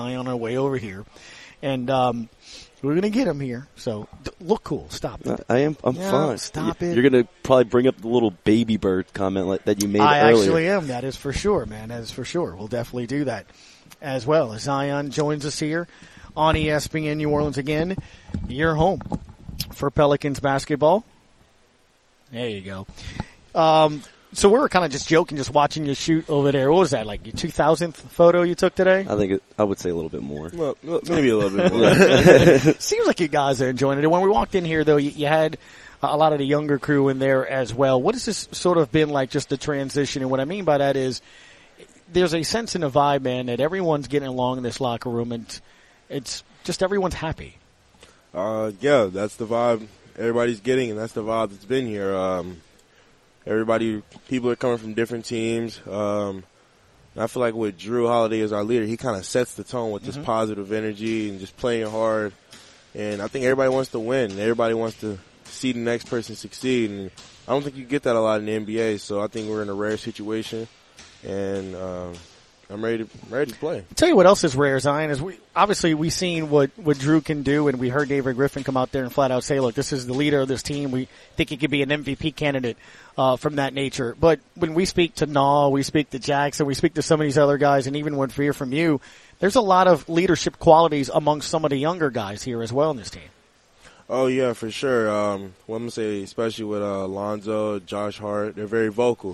on our way over here. And we're going to get him here. So look cool. Stop it. I'm fine. Stop it. You're going to probably bring up the little baby bird comment that you made earlier. I actually am. That is for sure, man. That is for sure. We'll definitely do that as well. Zion joins us here on ESPN New Orleans again. You're home for Pelicans basketball. There you go. So we were kind of just joking, just watching you shoot over there. What was that, like your 2000th photo you took today? I would say a little bit more. Well, maybe a little bit more. Seems like you guys are enjoying it. When we walked in here, though, you had a lot of the younger crew in there as well. What has this sort of been like, just the transition? And what I mean by that is there's a sense in the vibe, man, that everyone's getting along in this locker room, and it's just everyone's happy. Yeah, that's the vibe everybody's getting, and that's the vibe that's been here. People are coming from different teams. And I feel like with Drew Holiday as our leader, he kind of sets the tone with this positive energy and just playing hard. And I think everybody wants to win. Everybody wants to see the next person succeed. And I don't think you get that a lot in the NBA. So I think we're in a rare situation. And I'm ready to play. I'll tell you what else is rare, Zion, is we've seen what Drew can do, and we heard David Griffin come out there and flat out say, look, this is the leader of this team. We think he could be an MVP candidate from that nature. But when we speak to Naw, we speak to Jackson, we speak to some of these other guys, and even when we hear from you, there's a lot of leadership qualities among some of the younger guys here as well in this team. Oh, yeah, for sure. Well, I'm going to say, especially with Lonzo, Josh Hart, they're very vocal.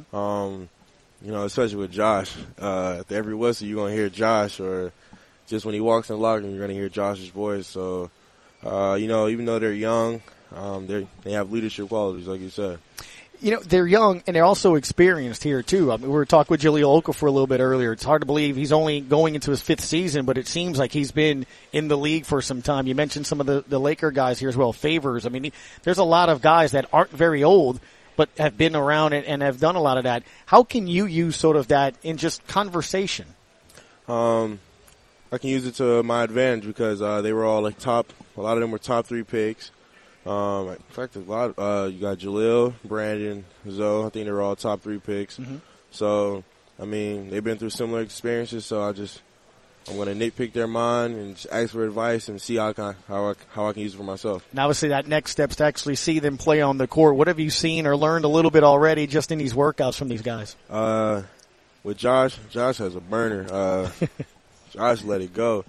Especially with Josh. After every whistle, you're going to hear Josh, or just when he walks in the locker room, you're going to hear Josh's voice. So, even though they're young, they have leadership qualities, like you said. They're young, and they're also experienced here, too. I mean, we were talking with Jahlil Okafor a little bit earlier. It's hard to believe he's only going into his fifth season, but it seems like he's been in the league for some time. You mentioned some of the Laker guys here as well, Favors. I mean, there's a lot of guys that aren't very old, but have been around it and have done a lot of that. How can you use sort of that in just conversation? I can use it to my advantage because they were all like a lot of them were top 3 picks. In fact, you got Jahlil, Brandon, Zoe. I think they were all top 3 picks. So, I mean, they've been through similar experiences, so I'm going to nitpick their mind and just ask for advice and see how I can use it for myself. And obviously that next step's to actually see them play on the court. What have you seen or learned a little bit already just in these workouts from these guys? With Josh has a burner. Josh let it go.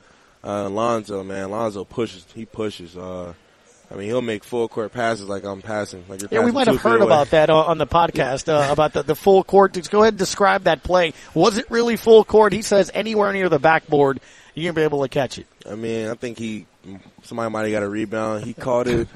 Lonzo pushes. He pushes. He'll make full court passes like I'm passing. Like you're passing we might have heard about that on the podcast, about the full court. Just go ahead and describe that play. Was it really full court? He says anywhere near the backboard, you're going to be able to catch it. I mean, I think somebody might have got a rebound. He caught it,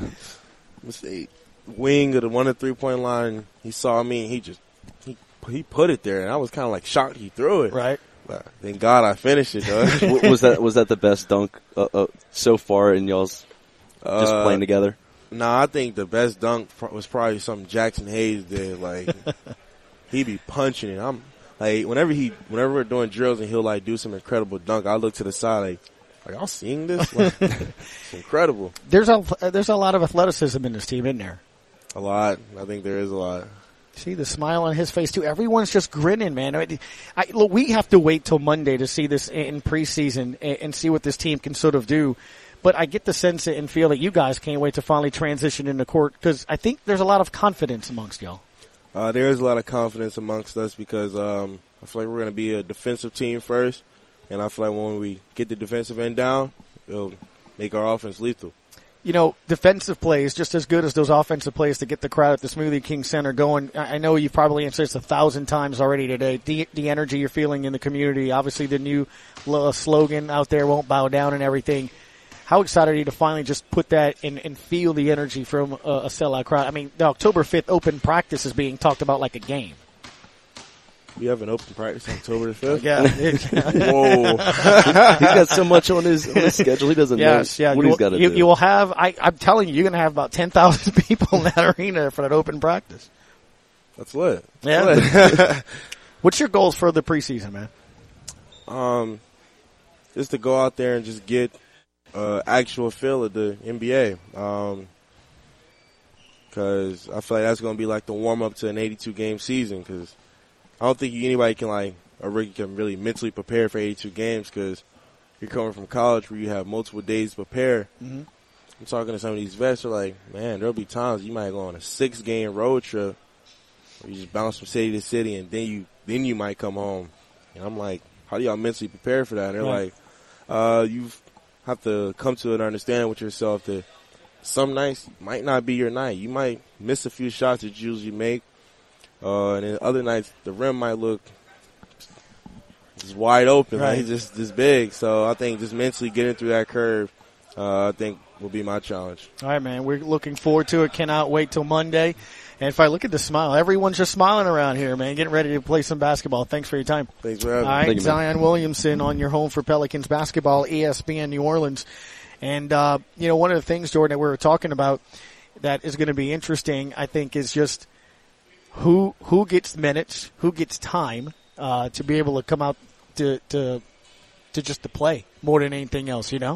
wing of the 1 to 3-point line. He saw me, and he put it there, and I was kind of like shocked he threw it. Right. But thank God I finished it, though. Was that the best dunk so far in y'all's just playing together? I think the best dunk was probably something Jackson Hayes did. Like, he be punching it. I'm like, whenever we're doing drills and he'll like do some incredible dunk, I look to the side like y'all seeing this? Like, it's incredible. There's a lot of athleticism in this team, isn't there? A lot. I think there is a lot. See the smile on his face, too. Everyone's just grinning, man. Look, we have to wait till Monday to see this in preseason and see what this team can sort of do. But I get the sense and feel that you guys can't wait to finally transition into court because I think there's a lot of confidence amongst y'all. There is a lot of confidence amongst us because I feel like we're going to be a defensive team first. And I feel like when we get the defensive end down, it'll make our offense lethal. Defensive plays just as good as those offensive plays to get the crowd at the Smoothie King Center going. I know you've probably answered this 1,000 times already today. The energy you're feeling in the community, obviously the new slogan out there, won't bow down and everything. How excited are you to finally just put that and feel the energy from a sellout crowd? I mean, the October 5th open practice is being talked about like a game. We have an open practice on October the 5th? Yeah. Whoa. He's got so much on his schedule. He doesn't know what he's got to do. You will have, I'm telling you, you're going to have about 10,000 people in that arena for that open practice. That's lit. Yeah. What's your goals for the preseason, man? Just to go out there and just get actual feel of the NBA. Because I feel like that's going to be like the warm-up to an 82-game season because I don't think anybody can, like, a rookie can really mentally prepare for 82 games because you're coming from college where you have multiple days to prepare. Mm-hmm. I'm talking to some of these vets who are like, man, there'll be times you might go on a 6-game road trip where you just bounce from city to city, and then you might come home. And I'm like, how do y'all mentally prepare for that? And they're like, you have to come to an understanding with yourself that some nights might not be your night. You might miss a few shots that you usually make. And then other nights, the rim might look just wide open, right? Like just this big. So I think just mentally getting through that curve, I think will be my challenge. All right, man. We're looking forward to it. Cannot wait till Monday. And if I look at the smile, everyone's just smiling around here, man, getting ready to play some basketball. Thanks for your time. Thanks for having me. All right, Thank you, Zion Williamson on your home for Pelicans basketball, ESPN New Orleans. And, one of the things, Jordan, that we were talking about that is going to be interesting, I think, is just who gets minutes, who gets time to be able to come out to just to play more than anything else,